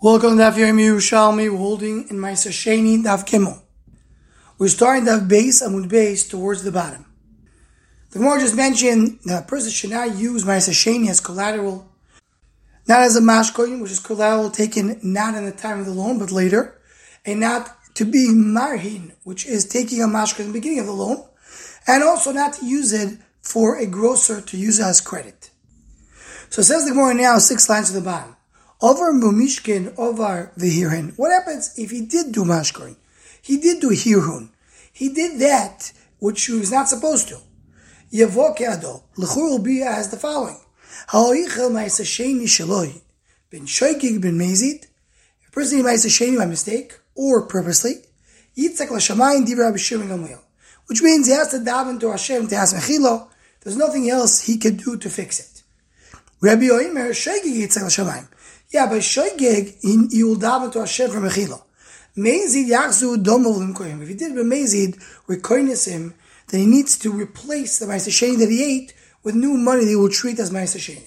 Welcome to Daf Yomi Yerushalmi. We're holding in Ma'aser Sheni Daf Gimel. We're starting Daf Beis Amud Beis towards the bottom. The Gemara just mentioned that a person should not use Ma'aser Sheni as collateral, not as a mashkoin, which is collateral taken not in the time of the loan but later, and not to be marhin, which is taking a mashkoin in the beginning of the loan, and also not to use it for a grocer to use it as credit. So it says the Gemara now 6 lines to the bottom. Over mumishkin, over v'hirun. What happens if he did do mashkoin? He did do hirun. He did that which he was not supposed to. Yavo ke'ado. L'chur will be as the following. Ha'oichel ma'aser sheni sheloi. Ben shoygig ben mezid. If a person did ma'aser sheni by mistake or purposely, yitzak l'shamayim divrei Rabbi Shimon Gamliel. Which means he has to daven to Hashem to ask mechilo. There's nothing else he can do to fix it. Rabbi Yoimer shoygig yitzak l'shamayim. Yeah, by shoygeg, you will daven to Hashem for mechila. Mezid yachzu domov l'mkoyim. If he did b'mezid, rekoines him, then he needs to replace the ma'aser sheni that he ate with new money that he will treat as ma'aser sheni.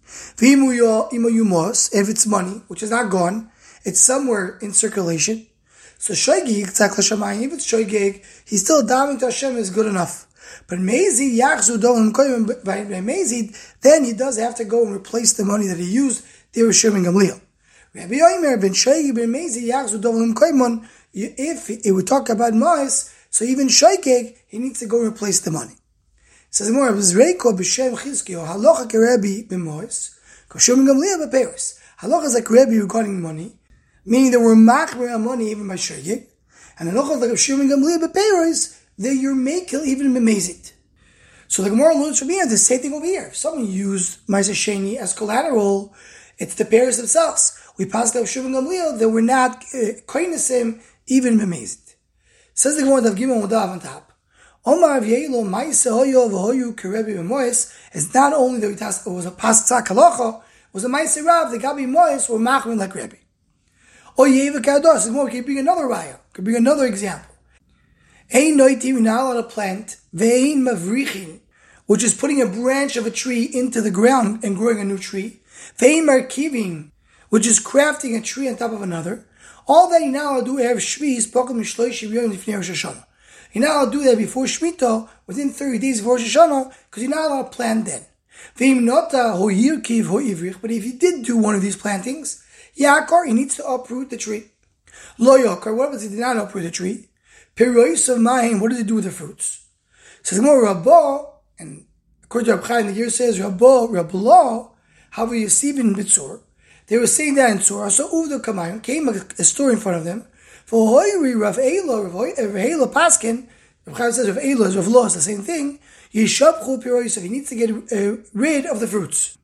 V'imu yumos, if it's money, which is not gone, it's somewhere in circulation. So shoygeg, tzak l'shamayim, if it's shoygeg, he's still davening to Hashem is good enough. But mezid yachzu domov l'mkoyim, by mezid, then he does have to go and replace the money that he used. They were Shimon Gamliel. Rabbi Yomer ben Shoygeg ben Mezi yachzu dovelim koimon. If it would talk about Mois, so even Shoygeg, he needs to go replace the money. Says more of Zreiko b'Shem Chizkiyo halacha keRabbi ben Mois. Shimon Gamliel b'Peres. Halacha is like Rabbi regarding money, meaning there were machmer money even by Shoygeg, and halacha is like Shimon Gamliel b'Peres that you're makel even b'Mezid. So the Gemara learns from here the same thing over here. If someone used Ma'aser Sheni as collateral, it's the parents themselves. We passed out Shimon Gamliel that we're not koinesim even b'mezid. Says the Gemara of Gimel Mudav on top. Omar v'yeilo ma'aseh hoyo v'hoyu keRabbi b'mois is not only that it was a paschak halacha, it was a ma'aseh rav that Gabi mois were machmin like Rabbi. Or yeva kados. The Gemara could bring another raya. Could bring another example. Ein noitim, you're not allowed to plant ve'ein mavrichin, which is putting a branch of a tree into the ground and growing a new tree. Ve'im markiving, which is crafting a tree on top of another. All that you're not allowed to do erev Shvi is pokem mishloish yom lifnei Rosh Hashanah. You're not allowed to do that before Shemitah, within 30 days before Rosh Hashanah, because you're not allowed to plant then. Ve'im nota ho yirkiv ho ivrich, but if you did do one of these plantings, yakar, he needs to uproot the tree. Lo yakar, what if he did not uproot the tree? Pirois of mayim, what does it do with the fruits? So the more Rabbah, and according to Rab Chaim, the year says Rabbah, Rabbalah, however you see in Bitzur, they were saying that in Surah. So Uvda Kamayim came a story in front of them. For Hoyri Rav Eila Paskin, Rab Chaim says Rav Eila is Rav Lo, it's the same thing. Yishabchu Pirois, he needs to get rid of the fruits.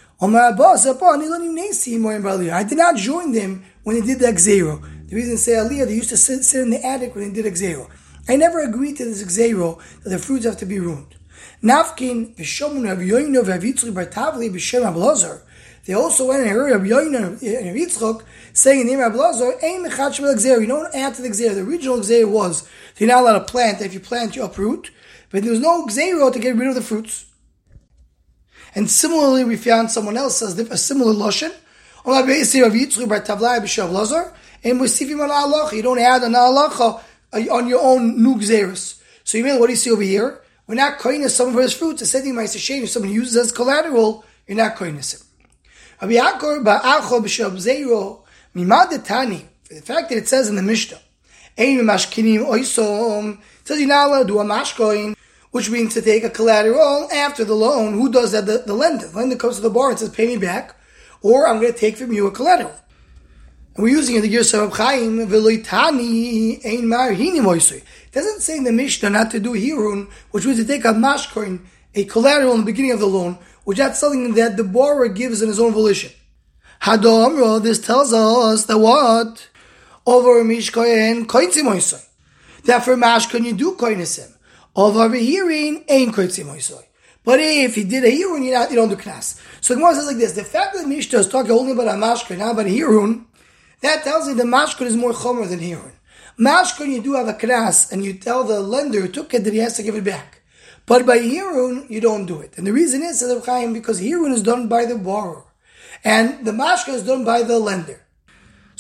I did not join them when they did the Gzeiro. The reason say Aliyah, they used to sit in the attic when they did Gzeiro. I never agreed to this Gzeiro that the fruits have to be ruined. Nafkin v'shomun Rav Yoina Rav Yitzchok bar Tavli b'shem Abelazar. They also went and heard Rav Yoina and Rav Yitzchok saying in the name of Abelazar, "Ein mechatz shel gzeir." You don't add to the gzeir. The original gzeir was you're not allowed to plant. If you plant, you uproot. But there was no gzeiro to get rid of the fruits. And similarly, we found someone else says a similar lashon. Rav Yitzchok bar Tavli b'shem Abelazar, and musifim ala halacha. You don't add an halacha on your own new gzeiros. So you mean what do you see over here? We're not koines some of his fruits. The same thing ma'aser sheni. If someone uses as collateral, you're not koines him. Rabbi Yaakov ba'acho b'shel zeiro mimad detani. For the fact that it says in the Mishnah, ein mashkinim oisom, it says you're not allowed to do a mashkoin, which means to take a collateral after the loan. Who does that? The lender. The lender comes to the bar and says, "Pay me back, or I'm going to take from you a collateral." And we're using it the Gersa of Chaim v'loitani ein marhinim oisoi. It doesn't say in the Mishnah not to do hirun, which means to take a mashkoin, a collateral in the beginning of the loan, which that's something that the borrower gives in his own volition. Hadomro, this tells us that what? Over mishkoin koitzim oisoi. That for mashkoin you do koinesim. Over hirin ein koitzim oisoi. But if he did a hirun, you don't do knas. So the Gemara says like this: the fact that the Mishnah is talking only about a mashkoin, not about a hirun, that tells you the mashkoin is more chomer than hirun. Mashkoin, you do have a knas, and you tell the lender who took it that he has to give it back. But by hirun, you don't do it. And the reason is, says Reb Chaim, because hirun is done by the borrower. And the mashka is done by the lender.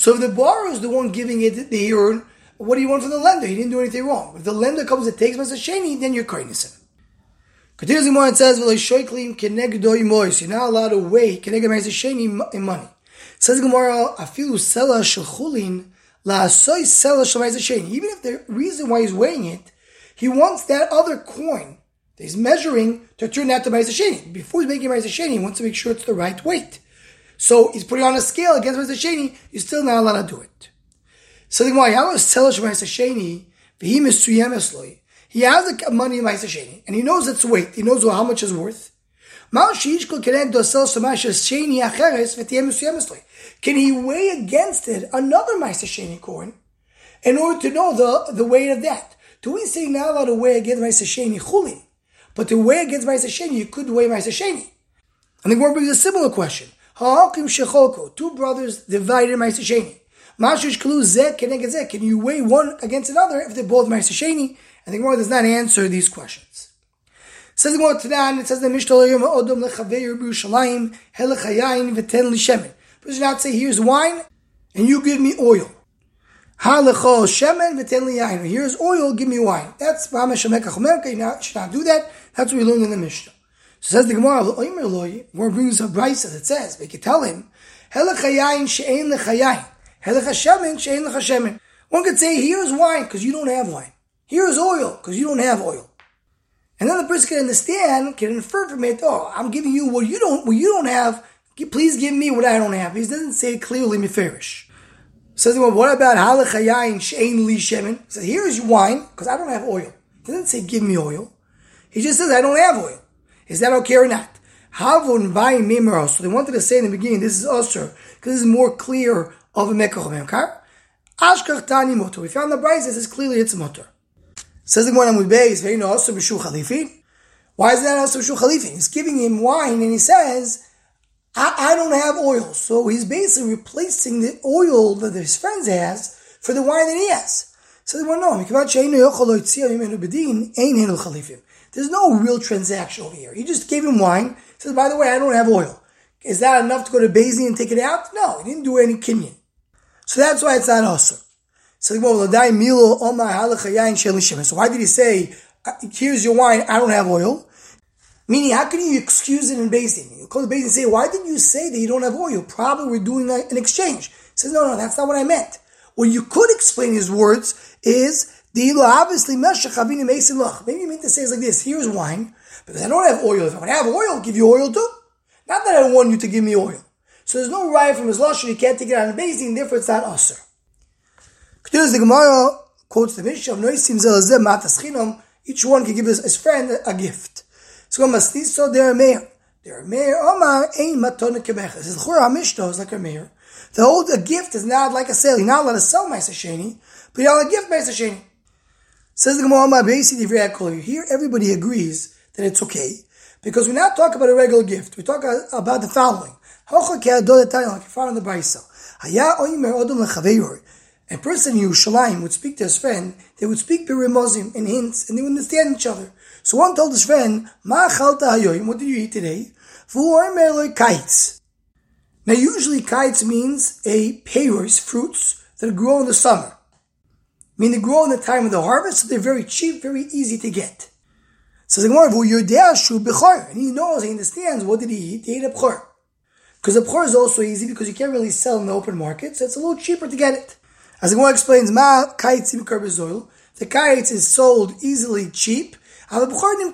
So if the borrower is the one giving it the Hirun, what do you want from the lender? He didn't do anything wrong. If the lender comes and takes Ma'aseh Sheni, then you're koines him. Continues the more it says, you're not allowed to weigh Keneged Ma'aseh Sheni in money. Says the Gemara, afilu sela shel chulin la'asoi sela shel Ma'aseh Sheni. Even if the reason why he's weighing it, he wants that other coin that he's measuring to turn that to Ma'aseh Sheni. Before he's making Ma'aseh Sheni, he wants to make sure it's the right weight. So he's putting on a scale against Ma'aseh Sheni, you're still not allowed to do it. So the Gemara, how is sela shel Ma'aseh Sheni v'hi mesuyem esloi? He has the money in Ma'aseh Sheni, and he knows its weight. He knows how much it's worth. Can he weigh against it another Ma'aseh Sheni coin in order to know the weight of that? Do we say not allowed to weigh against Ma'aseh Sheni chulin, but to weigh against Ma'aseh Sheni, you could weigh Ma'aseh Sheni? And the Gemara brings a similar question. Two brothers divided Ma'aseh Sheni. Can you weigh one against another if they're both Ma'aseh Sheni? And the Gemara does not answer these questions. Says the Gemara Tanan, it says the Mishnah Odom lechaveir b'Yerushalayim helechayayin v'ten lishemen. Does not say here's wine and you give me oil. Ha lecho shemen v'ten liyayin. Here's oil, give me wine. That's b'hamash shemekach omerka. You should not do that. That's what we learned in the Mishnah. So says the Gemara, the Gemara brings a brisa that says we could tell him helechayayin she'ein lechayayin helechashemen she'ein lechashemen. One could say here's wine because you don't have wine. Here's oil because you don't have oil. And then the person can understand, can infer from it, I'm giving you what you don't have, please give me what I don't have. He doesn't say it clearly, meferish. Says, well, what about halachayayin she'ein li shemen? He says, here is your wine, because I don't have oil. He doesn't say give me oil. He just says, I don't have oil. Is that okay or not? Havon vayin meimar. So they wanted to say in the beginning, this is usher, because this is more clear of a mekach memkar. Ashkach tani motor. We found the brayz, this is clearly it's motor. Says the Gemara Mudbei, very no also b'shu chalifin. Why is that also b'shu chalifin? He's giving him wine and he says, I don't have oil. So he's basically replacing the oil that his friend has for the wine that he has. So the Gemara, no, there's no real transaction over here. He just gave him wine. He says, by the way, I don't have oil. Is that enough to go to Beis Din and take it out? No, he didn't do any kinyan. So that's why it's not also. So why did he say, here's your wine, I don't have oil? Meaning, how can you excuse it in Beis Din? You call the Beis Din and say, why didn't you say that you don't have oil? Probably we're doing an exchange. He says, no, that's not what I meant. What you could explain his words is, maybe you meant to say it's like this, here's wine, because I don't have oil. If I have oil, I'll give you oil too. Not that I don't want you to give me oil. So there's no right from his lashon, you can't take it out of Beis Din, therefore it's not usher. Continues the Gemara, quotes the Mishnah, each one can give his friend a gift. So they're a mayor. They're a mayor. Omar ein matona kebech. It says, Chura Mishnah is like a mayor. A gift is not like a sale. You're not allowed to sell Ma'aseh Sheni, but you're allowed to give Ma'aseh Sheni. Says the Gemara, Omar basically here everybody agrees that it's okay, because we're not talking about a regular gift. We talk about the following. Like you found in the Brisa. A person in Yerushalayim would speak to his friend, they would speak b'rimozim, in hints, and they would understand each other. So one told his friend, Ma achalta hayoyim, what did you eat today? Kites. Now usually kites means payros, fruits that grow in the summer. I mean, they grow in the time of the harvest, so they're very cheap, very easy to get. So the Gemara, and he knows, he understands, what did he eat? He ate a b'chor. Because a b'chor is also easy, because you can't really sell in the open market, so it's a little cheaper to get it. As the Gemara explains, the kites is sold easily cheap. So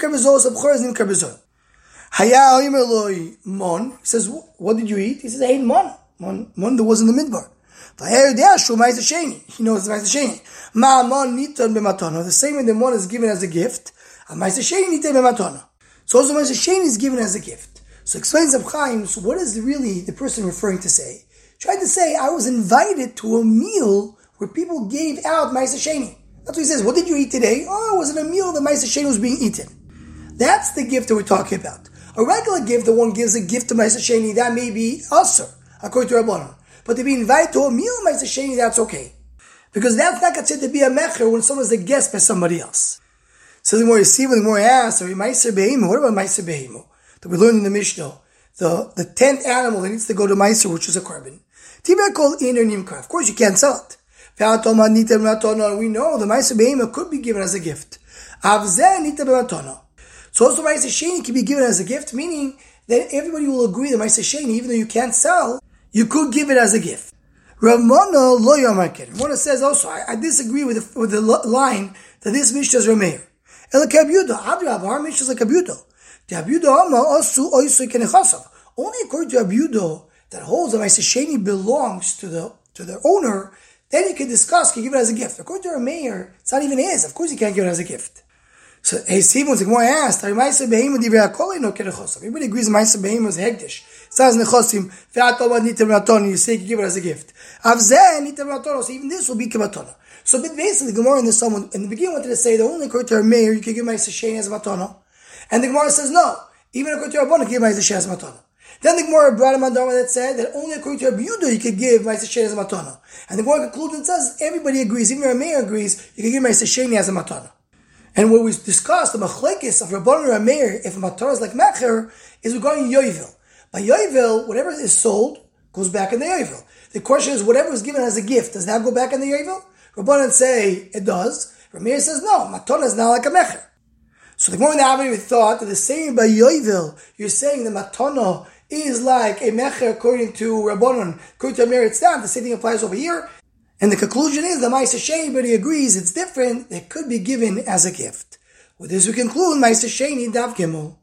Mon, he says, what did you eat? He says, I ate mon that was in the midbar. He knows the Ma'aseh Sheni. The same way the mon is given as a gift, so also Ma'aseh Sheni is given as a gift. So explains Reb Chaim, so what is really the person referring to say? Tried to say, I was invited to a meal where people gave out Ma'aseh Sheni. That's what he says. What did you eat today? Oh, it was in a meal that Ma'aseh Sheni was being eaten. That's the gift that we're talking about. A regular gift, the one gives a gift to Ma'aseh Sheni, that may be usher, according to Rabbanan. But to be invited to a meal Ma'aseh Sheni, that's okay. Because that's not considered to be a mecher when someone's a guest by somebody else. So the more you see, when the more you ask, what about Ma'aser Behimu? That we learned in the Mishnah. The 10th animal that needs to go to Ma'aser, which is a korban. Tiber called Iner Nimkar. Of course, you can't sell it. We know the Ma'aseh Behema could be given as a gift. So also Ma'aseh Sheni can be given as a gift, meaning that everybody will agree that Ma'aseh Sheni, even though you can't sell, you could give it as a gift. Ramona lo yamarket. Ramona says also, I disagree with the line that this Mishnah is Rameir. El Kabyuda, Adrab, our Mishnah is like Kabyuda. The Abyuda Ama also oisu kenechasav. Only according to Abyuda that holds that Ma'aseh Sheni belongs to the owner, then you can discuss, can give it as a gift. According to Rameir, it's not even his. Of course you can't give it as a gift. So, hey, Stephen, the Gemara asked, everybody agrees Ma'aseh Behema is hegdish. It says nechosim, you say you can give it as a gift. So even this will be kibatona. So basically, the Gemara in the beginning wanted to say that only according to Rameir you can give Ma'aseh Sheni as a matana. And the Gemara says no, even according to Rabbana, give Ma'aseh Sheni as a matana. Then the Gemara brought a mandama that said that only according to Abyuda you could give Ma'aseh Sheni as a matana. And the Gemara concludes and says everybody agrees, even Rameir agrees, you can give Ma'aseh Sheni as a matana. And what we discussed, the machlekes of Rabbanan and Rameir, if a matana is like mecher, is regarding yovel. By yovel, whatever is sold goes back in the yovel. The question is, whatever is given as a gift, does that go back in the yovel? Rabbanan say it does. Rameir says no, matana is not like a mecher. So the Gemara in the thought that the same by yovel, you're saying the matana is like a mecher according to Rabbanan, according to Rameir, it's not. The same thing applies over here. And the conclusion is the Ma'aseh Sheni, everybody agrees it's different. It could be given as a gift. With this we conclude Ma'aseh Sheni Daf Gimel.